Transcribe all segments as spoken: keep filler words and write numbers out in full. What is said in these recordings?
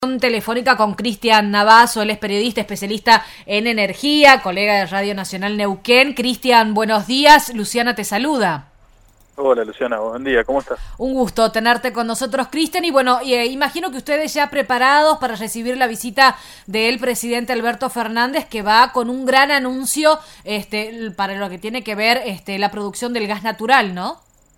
Telefónica con Cristian Navazo, él es periodista especialista en energía, colega de Radio Nacional Neuquén. Cristian, buenos días. Luciana te saluda. Hola Luciana, buen día, ¿cómo estás? Un gusto tenerte con nosotros, Cristian. Y bueno, eh, imagino que ustedes ya preparados para recibir la visita del presidente Alberto Fernández, que va con un gran anuncio este, para lo que tiene que ver este, la producción del gas natural, ¿no?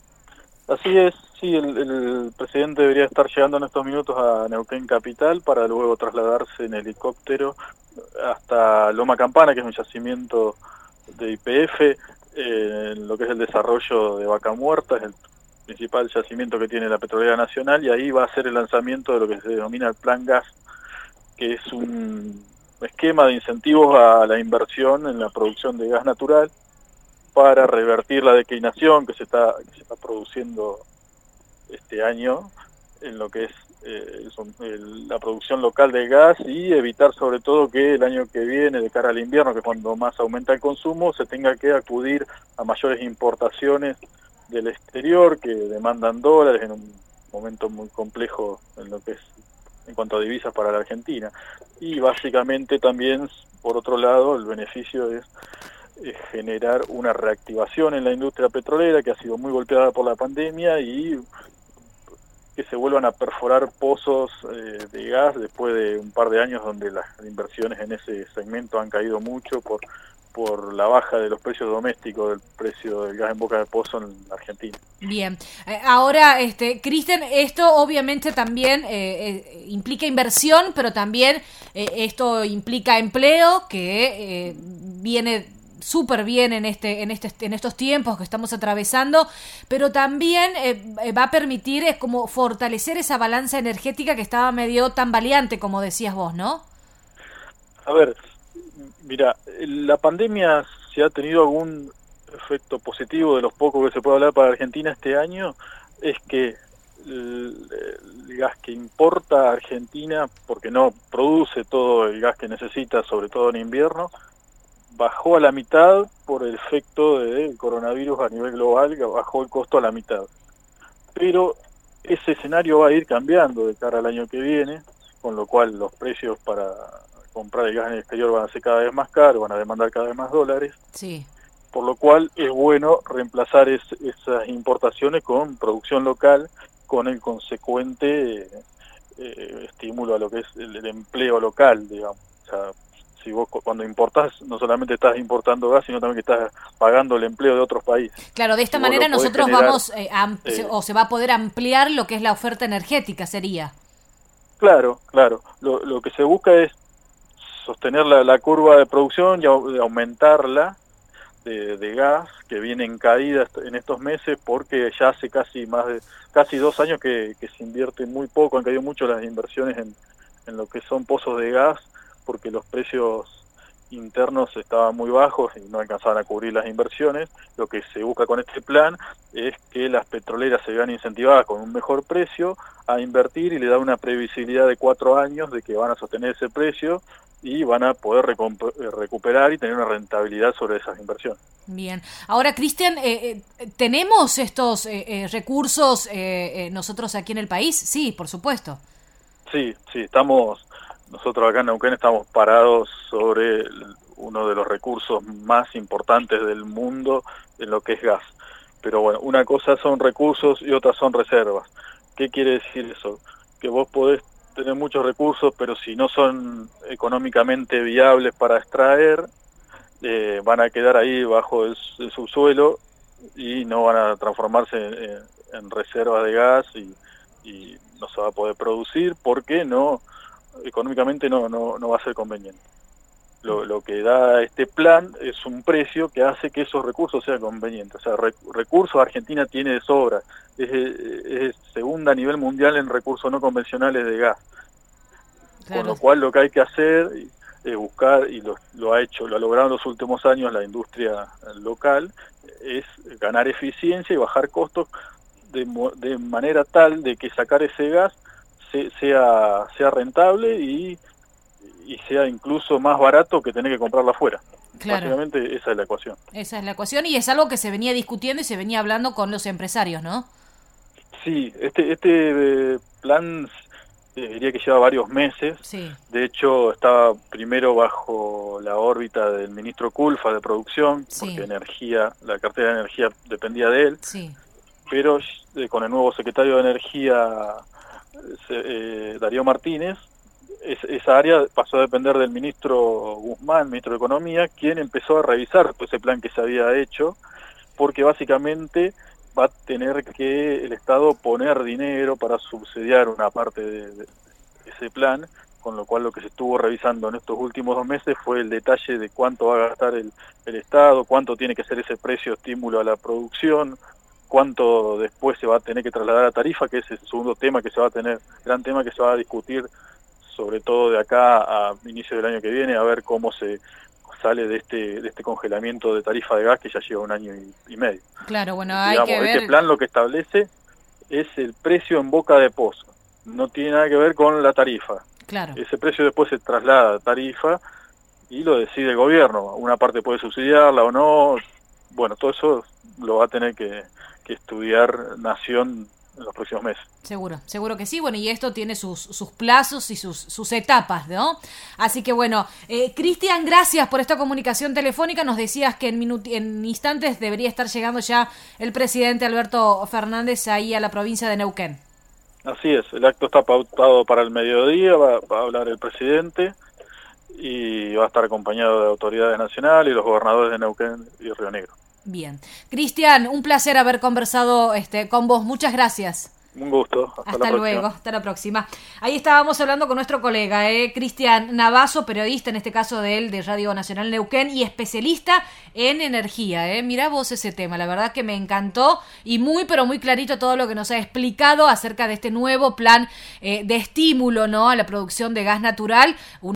Así es, sí, el, el presidente debería estar llegando en estos minutos a Neuquén Capital para luego trasladarse en helicóptero hasta Loma Campana, que es un yacimiento de Y P F, eh, en lo que es el desarrollo de Vaca Muerta, es el principal yacimiento que tiene la Petrolera Nacional, y ahí va a ser el lanzamiento de lo que se denomina el Plan Gas, que es un esquema de incentivos a la inversión en la producción de gas natural para revertir la declinación que se está que se está produciendo este año en lo que es eh, el, la producción local de gas, y evitar sobre todo que el año que viene, de cara al invierno, que es cuando más aumenta el consumo, se tenga que acudir a mayores importaciones del exterior que demandan dólares en un momento muy complejo en lo que es en cuanto a divisas para la Argentina. Y básicamente también, por otro lado, el beneficio es generar una reactivación en la industria petrolera que ha sido muy golpeada por la pandemia, y que se vuelvan a perforar pozos eh, de gas después de un par de años donde las inversiones en ese segmento han caído mucho por por la baja de los precios domésticos del precio del gas en boca de pozo en Argentina. Bien, eh, ahora, este, Cristian, esto obviamente también eh, eh, implica inversión, pero también eh, esto implica empleo que eh, viene súper bien en este en este en estos tiempos que estamos atravesando, pero también eh, va a permitir es como fortalecer esa balanza energética que estaba medio tambaleante, como decías vos, ¿no? A ver, mira, la pandemia, si ha tenido algún efecto positivo de los pocos que se puede hablar para Argentina este año, es que el, el gas que importa Argentina, porque no produce todo el gas que necesita, sobre todo en invierno, bajó a la mitad por el efecto del coronavirus a nivel global, que bajó el costo a la mitad. Pero ese escenario va a ir cambiando de cara al año que viene, con lo cual los precios para comprar el gas en el exterior van a ser cada vez más caros, van a demandar cada vez más dólares. Sí. Por lo cual es bueno reemplazar es, esas importaciones con producción local, con el consecuente eh, estímulo a lo que es el, el empleo local, digamos. O sea, si vos cuando importás, no solamente estás importando gas, sino también que estás pagando el empleo de otros países. Claro, de esta si manera nosotros generar, vamos, eh, a, eh, o se va a poder ampliar lo que es la oferta energética, sería. Claro, claro. Lo, lo que se busca es sostener la, la curva de producción y aumentarla de, de gas, que viene en caída en estos meses, porque ya hace casi más de casi dos años que, que se invierte muy poco, han caído mucho las inversiones en, en lo que son pozos de gas, porque los precios internos estaban muy bajos y no alcanzaban a cubrir las inversiones. Lo que se busca con este plan es que las petroleras se vean incentivadas con un mejor precio a invertir, y le da una previsibilidad de cuatro años de que van a sostener ese precio y van a poder recuperar y tener una rentabilidad sobre esas inversiones. Bien. Ahora, Cristian, eh, eh, ¿tenemos estos eh, eh, recursos eh, eh, nosotros aquí en el país? Sí, por supuesto. Sí, sí, estamos... Nosotros acá en Neuquén estamos parados sobre el, uno de los recursos más importantes del mundo en lo que es gas. Pero bueno, una cosa son recursos y otra son reservas. ¿Qué quiere decir eso? Que vos podés tener muchos recursos, pero si no son económicamente viables para extraer, eh, van a quedar ahí bajo el, el subsuelo y no van a transformarse en, en reservas de gas, y, y no se va a poder producir porque no... económicamente no, no, no va a ser conveniente. Lo, lo que da este plan es un precio que hace que esos recursos sean convenientes. O sea, re, recursos Argentina tiene de sobra. Es, es segunda a nivel mundial en recursos no convencionales de gas. Claro. Con lo cual lo que hay que hacer es buscar, y lo, lo ha hecho, lo ha logrado en los últimos años la industria local, es ganar eficiencia y bajar costos de, de manera tal de que sacar ese gas sea sea rentable y, y sea incluso más barato que tener que comprarla afuera. Claro. Básicamente esa es la ecuación. Esa es la ecuación, y es algo que se venía discutiendo y se venía hablando con los empresarios, ¿no? Sí, este este eh, plan eh, diría que lleva varios meses. Sí. De hecho, estaba primero bajo la órbita del ministro Culfa de Producción, Sí. porque energía, la cartera de energía dependía de él, Sí. pero eh, con el nuevo secretario de Energía, eh, Darío Martínez, es, esa área pasó a depender del ministro Guzmán, ministro de Economía, quien empezó a revisar todo ese plan que se había hecho, porque básicamente va a tener que el Estado poner dinero para subsidiar una parte de, de ese plan, con lo cual lo que se estuvo revisando en estos últimos dos meses fue el detalle de cuánto va a gastar el, el Estado, cuánto tiene que ser ese precio estímulo a la producción, cuánto después se va a tener que trasladar a tarifa, que es el segundo tema que se va a tener, gran tema que se va a discutir, sobre todo de acá a inicio del año que viene, a ver cómo se sale de este de este congelamiento de tarifa de gas que ya lleva un año y, y medio. Claro, bueno, hay Digamos, que ver... este plan lo que establece es el precio en boca de pozo, no tiene nada que ver con la tarifa. Claro. Ese precio después se traslada a tarifa y lo decide el gobierno, una parte puede subsidiarla o no, bueno, todo eso lo va a tener que, que estudiar Nación en los próximos meses. Seguro, seguro que sí. Bueno, y esto tiene sus, sus plazos y sus, sus etapas, ¿no? Así que bueno, eh, Cristian, gracias por esta comunicación telefónica. Nos decías que en, minut- en instantes debería estar llegando ya el presidente Alberto Fernández ahí a la provincia de Neuquén. Así es, el acto está pautado para el mediodía, va, va a hablar el presidente y va a estar acompañado de autoridades nacionales y los gobernadores de Neuquén y Río Negro. Bien. Cristian, un placer haber conversado este, con vos. Muchas gracias. Un gusto. Hasta, Hasta la luego, próxima. hasta la próxima. Ahí estábamos hablando con nuestro colega, eh, Cristian Navazo, periodista, en este caso de él, de Radio Nacional Neuquén, y especialista en energía. Eh. Mirá vos ese tema, la verdad que me encantó y muy, pero muy clarito todo lo que nos ha explicado acerca de este nuevo plan eh, de estímulo, ¿no?, a la producción de gas natural. Un